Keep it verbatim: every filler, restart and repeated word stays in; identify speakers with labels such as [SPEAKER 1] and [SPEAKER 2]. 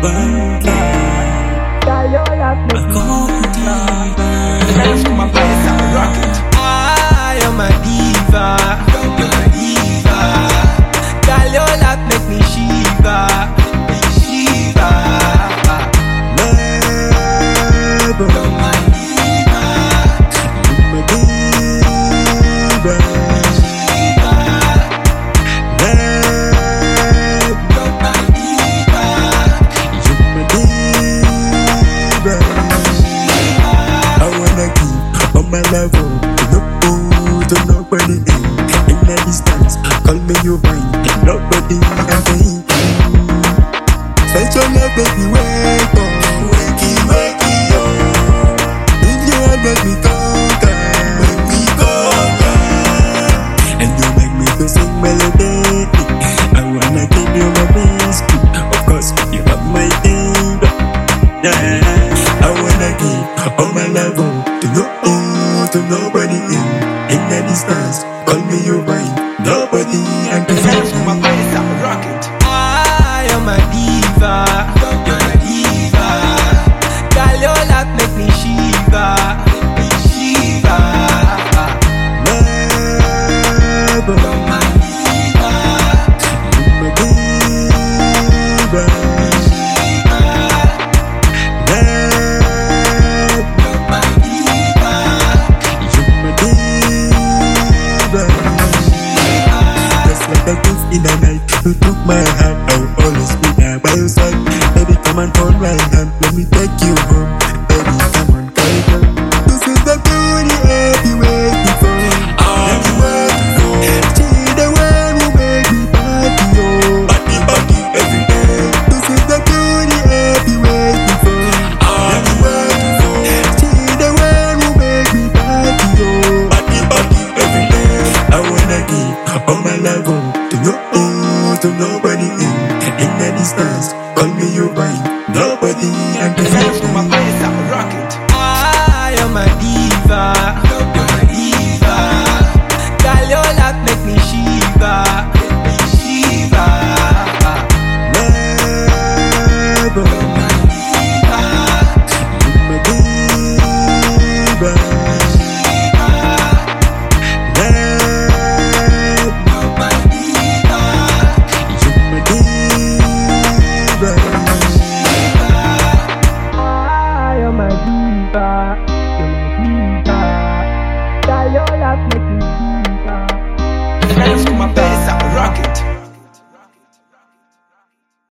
[SPEAKER 1] I am a diva, you're a diva. Girl, your love make me shiver, me shiver. You're my diva, you're my diva. Shiva, you're my diva, you're my diva.
[SPEAKER 2] I wanna give all my love to no to nobody in in the distance. Call me your mind, nobody can think. Set your love, baby, wake up, wakey, wakey, yo. In your heart, make me conquer, make me conquer. And you make me to sing melody. I wanna give you my biscuit. Of course, you have my thing. Yeah, I wanna give all my love to no to nobody in in the distance. Call me your mind, nobody and the
[SPEAKER 1] I am a diva, you're a diva. Girl, your love make me shiver, me shiver. You're my diva,
[SPEAKER 2] you're my diva.
[SPEAKER 1] you're my diva.
[SPEAKER 2] Just like a gift in the night, you took my hand. I will always be there by your side. Baby, come and hold my hand. Let me take you home. Baby, come on, guide her. This is the beauty every waiting for. Every waiting for. She the one who make me party, oh. Party, party every day. This is the beauty every waiting for. Every waiting for. She the one who make me party, oh. Party, party every day. I wanna give all my love to no to nobody in in the distance. Call me your mind, nobody and